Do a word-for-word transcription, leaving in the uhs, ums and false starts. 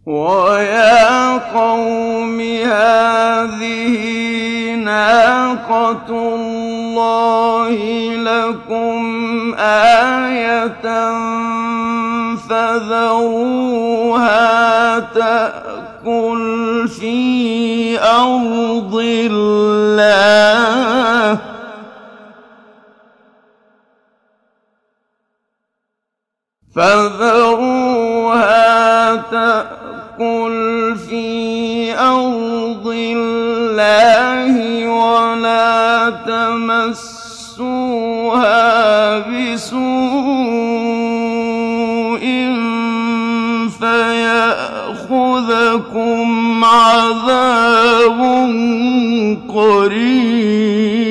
وَيَا قَوْمِ هَٰذِهِ نَاقَةُ اللَّهِ لَكُمْ آيَةً فَذَرُوهَا تَأْكُلْ فِي أَرْضِ اللَّهِ فَذَرُوهَا تَأْكُلْ فِي أَرْضِ اللَّهِ وَلَا تَمَسُّوهَا بِسُوءٍ فَيَأْخُذَكُمْ عَذَابٌ قَرِيبٌ